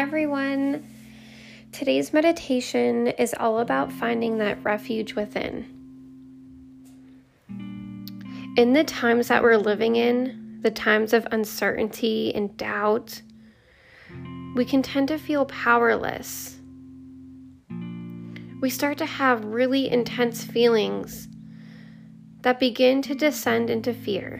everyone. Today's meditation is all about finding that refuge within. In the times that we're living in, the times of uncertainty and doubt, we can tend to feel powerless. We start to have really intense feelings that begin to descend into fear.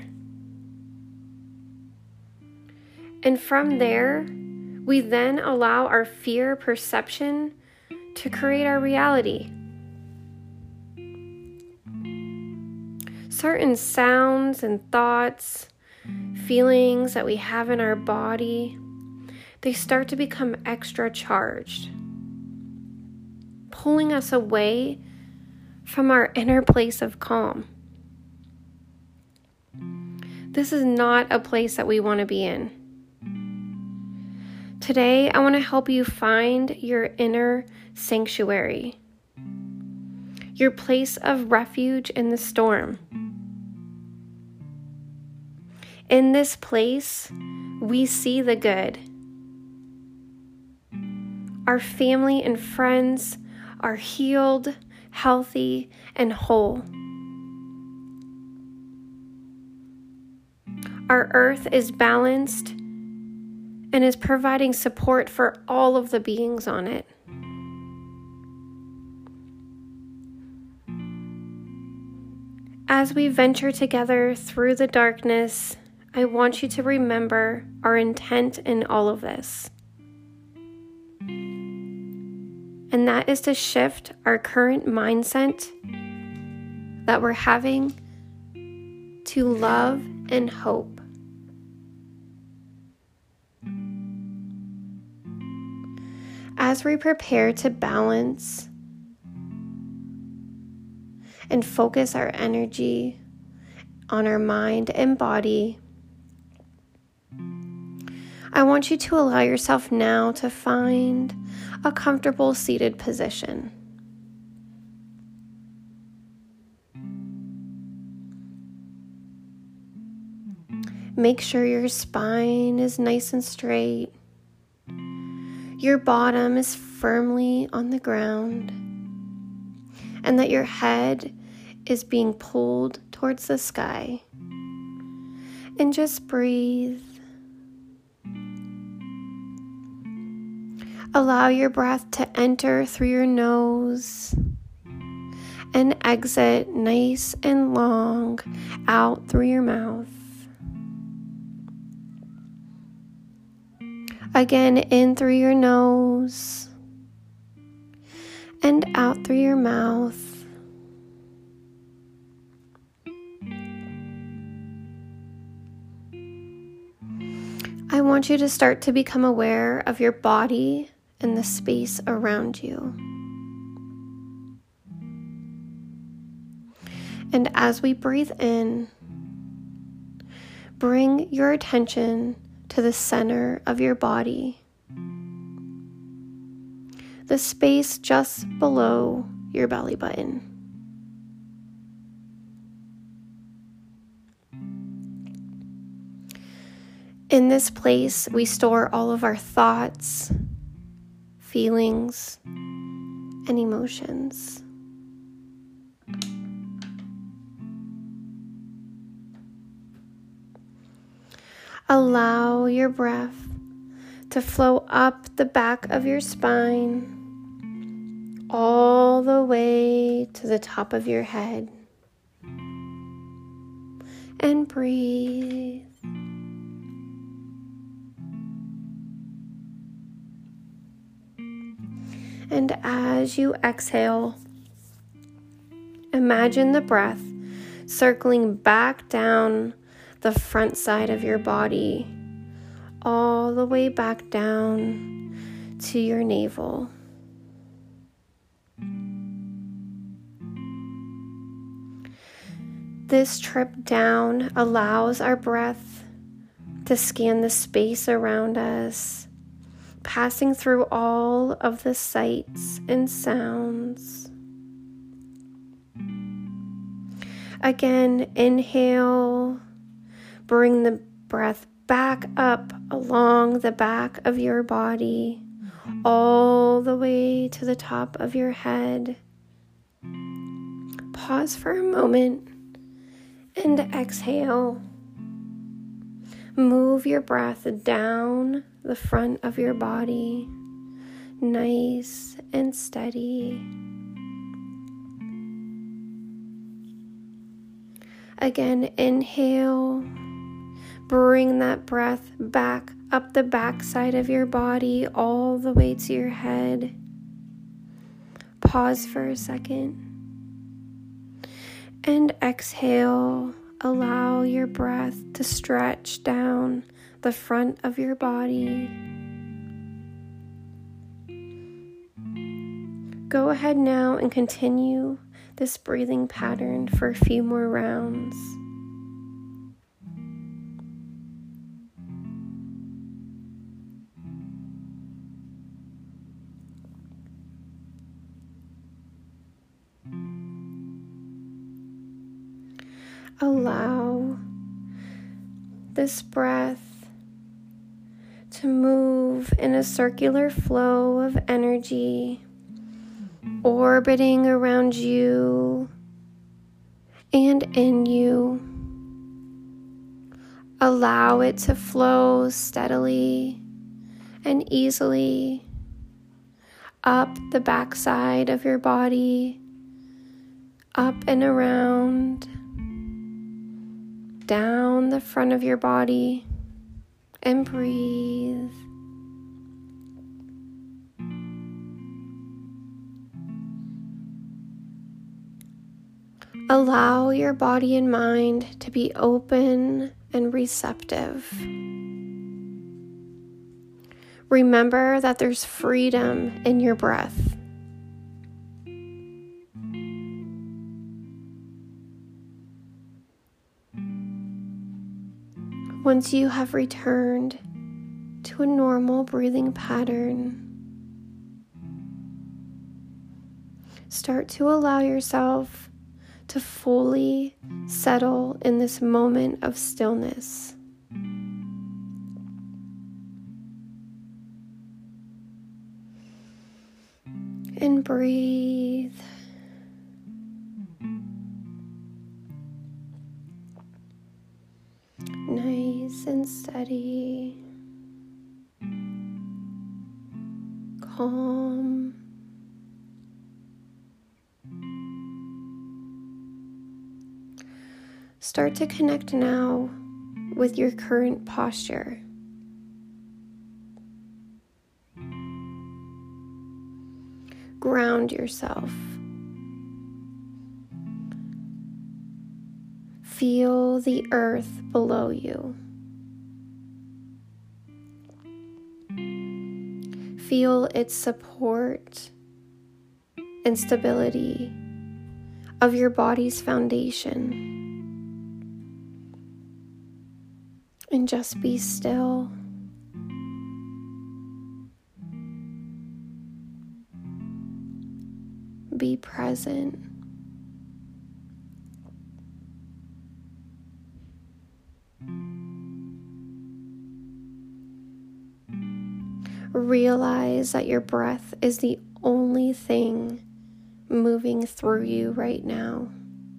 And from there, we then allow our fear perception to create our reality. Certain sounds and thoughts, feelings that we have in our body, they start to become extra charged, pulling us away from our inner place of calm. This is not a place that we want to be in. Today, I want to help you find your inner sanctuary, your place of refuge in the storm. In this place, we see the good. Our family and friends are healed, healthy, and whole. Our earth is balanced and is providing support for all of the beings on it. As we venture together through the darkness, I want you to remember our intent in all of this. And that is to shift our current mindset that we're having to love and hope. As we prepare to balance and focus our energy on our mind and body, I want you to allow yourself now to find a comfortable seated position. Make sure your spine is nice and straight. Your bottom is firmly on the ground, and that your head is being pulled towards the sky. And just breathe. Allow your breath to enter through your nose and exit nice and long out through your mouth. Again, in through your nose and out through your mouth. I want you to start to become aware of your body and the space around you. And as we breathe in, bring your attention to the center of your body, the space just below your belly button. In this place, we store all of our thoughts, feelings, and emotions. Allow your breath to flow up the back of your spine, all the way to the top of your head. And breathe. And as you exhale, imagine the breath circling back down the front side of your body, all the way back down to your navel. This trip down allows our breath to scan the space around us, passing through all of the sights and sounds. Again, inhale, bring the breath back up along the back of your body, all the way to the top of your head. Pause for a moment and exhale. Move your breath down the front of your body, nice and steady. Again, inhale. Bring that breath back up the backside of your body, all the way to your head. Pause for a second. And exhale. Allow your breath to stretch down the front of your body. Go ahead now and continue this breathing pattern for a few more rounds. Allow this breath to move in a circular flow of energy, orbiting around you and in you. Allow it to flow steadily and easily up the backside of your body, up and around, down the front of your body, and breathe. Allow your body and mind to be open and receptive. Remember that there's freedom in your breath. Once you have returned to a normal breathing pattern, start to allow yourself to fully settle in this moment of stillness. And breathe. Nice and steady. Calm. Start to connect now with your current posture. Ground yourself. Feel the earth below you. Feel its support and stability of your body's foundation. And just be still. Be present. Realize that your breath is the only thing moving through you right now.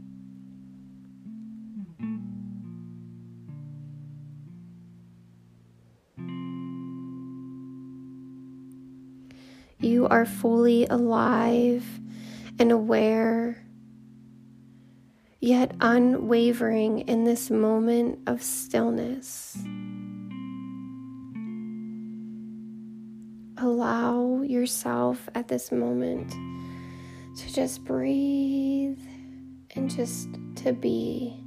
You are fully alive and aware, yet unwavering in this moment of stillness. Allow yourself at this moment to just breathe and just to be.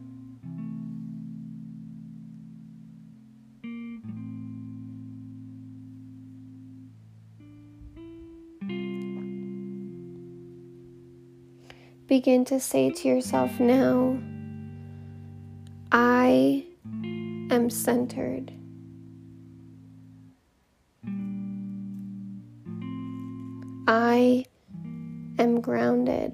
Begin to say to yourself now, I am centered. I am grounded.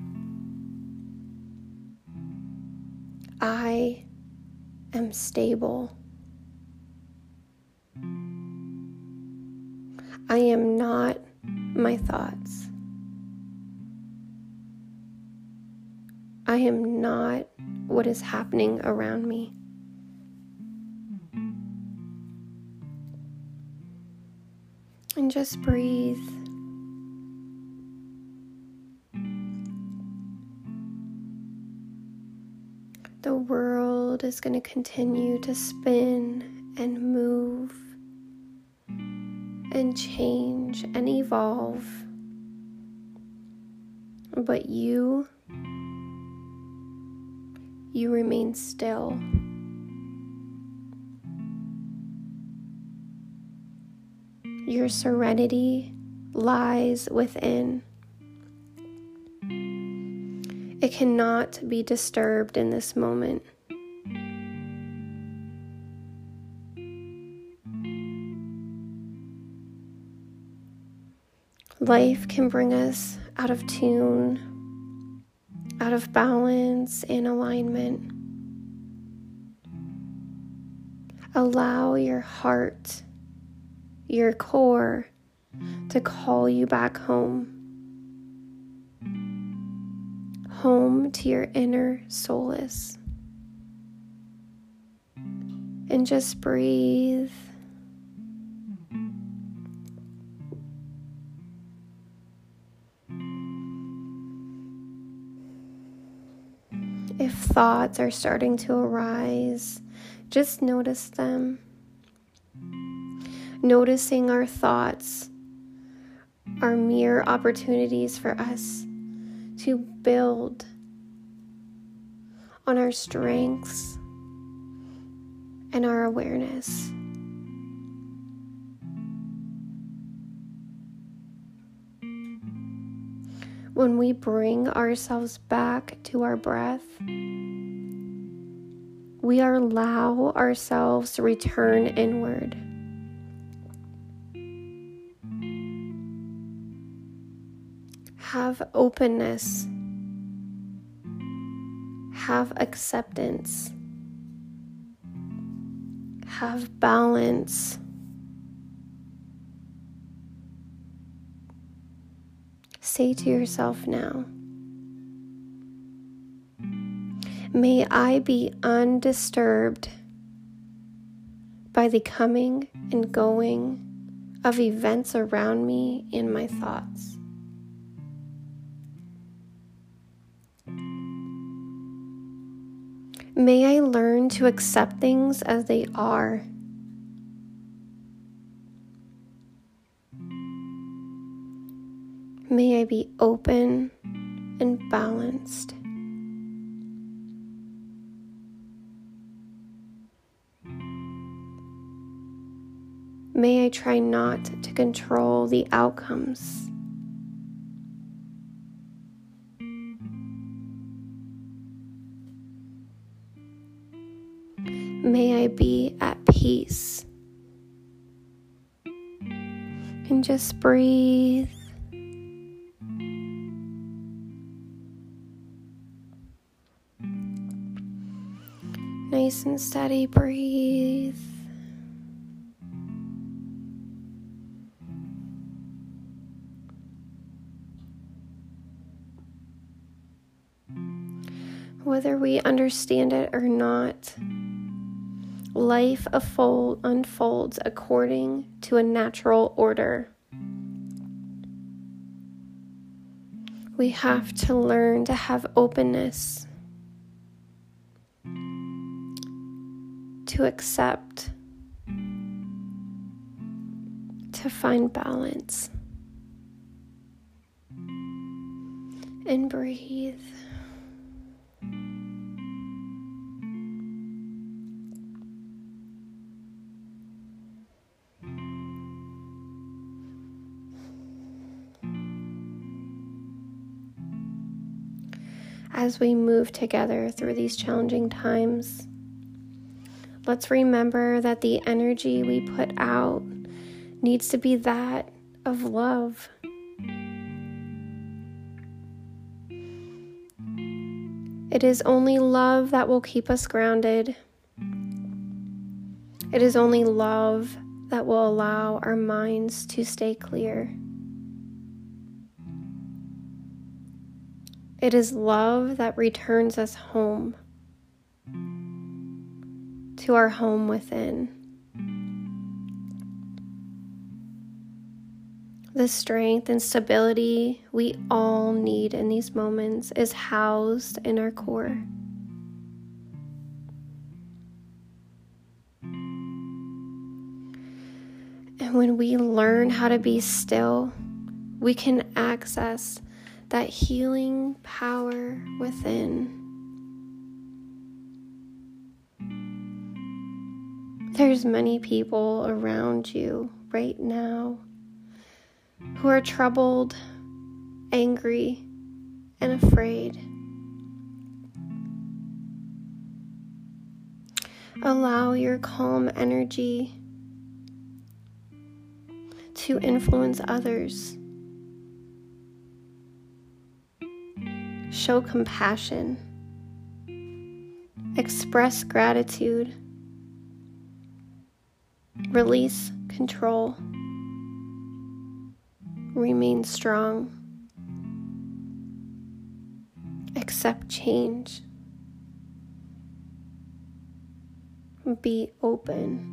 I am stable. I am not my thoughts. I am not what is happening around me. And just breathe. The world is going to continue to spin and move and change and evolve. But you remain still. Your serenity lies within. It cannot be disturbed in this moment. Life can bring us out of tune, out of balance and alignment. Allow your heart, your core, to call you back home. Home to your inner solace. And just breathe. If thoughts are starting to arise, just notice them. Noticing our thoughts are mere opportunities for us to build on our strengths and our awareness. When we bring ourselves back to our breath, we allow ourselves to return inward. Have openness. Have acceptance. Have balance. Say to yourself now, may I be undisturbed by the coming and going of events around me and my thoughts. May I learn to accept things as they are. May I be open and balanced. May I try not to control the outcomes. May I be at peace. And just breathe. Nice and steady, breathe. Whether we understand it or not, life unfolds according to a natural order. We have to learn to have openness, to accept, to find balance, and breathe. As we move together through these challenging times, let's remember that the energy we put out needs to be that of love. It is only love that will keep us grounded. It is only love that will allow our minds to stay clear. It is love that returns us home, to our home within. The strength and stability we all need in these moments is housed in our core. And when we learn how to be still, we can access that healing power within. There's many people around you right now who are troubled, angry, and afraid. Allow your calm energy to influence others. Show compassion. Express gratitude. Release control. Remain strong. Accept change. Be open.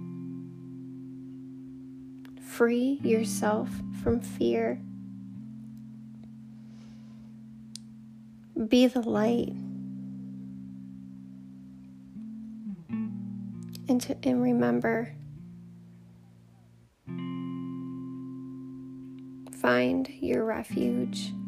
Free yourself from fear. Be the light. And remember, find your refuge.